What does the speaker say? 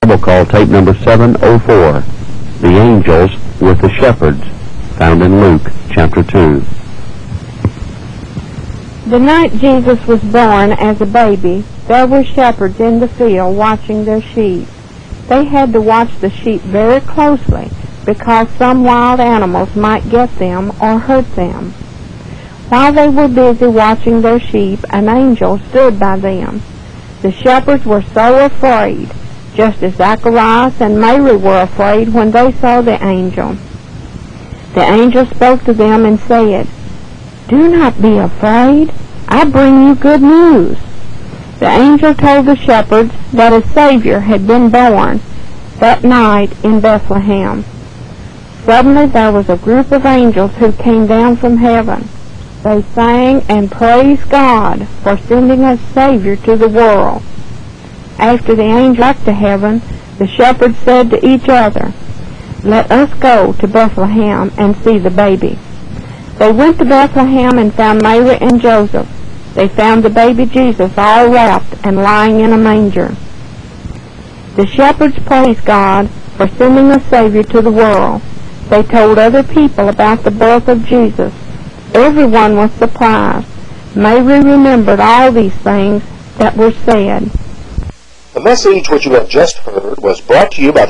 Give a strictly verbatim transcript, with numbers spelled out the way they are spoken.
Bible Call tape number seven oh four, The Angels with the Shepherds, found in Luke chapter two. The night Jesus was born as a baby, there were shepherds in the field watching their sheep. They had to watch the sheep very closely because some wild animals might get them or hurt them. While they were busy watching their sheep, an angel stood by them. The shepherds were so afraid, just as Zacharias and Mary were afraid when they saw the angel. The angel spoke to them and said, "Do not be afraid. I bring you good news." The angel told the shepherds that a Savior had been born that night in Bethlehem. Suddenly there was a group of angels who came down from heaven. They sang and praised God for sending a Savior to the world. After the angel went to heaven, the shepherds said to each other, "Let us go to Bethlehem and see the baby." They went to Bethlehem and found Mary and Joseph. They found the baby Jesus all wrapped and lying in a manger. The shepherds praised God for sending a Savior to the world. They told other people about the birth of Jesus. Everyone was surprised. Mary remembered all these things that were said. The message which you have just heard was brought to you by the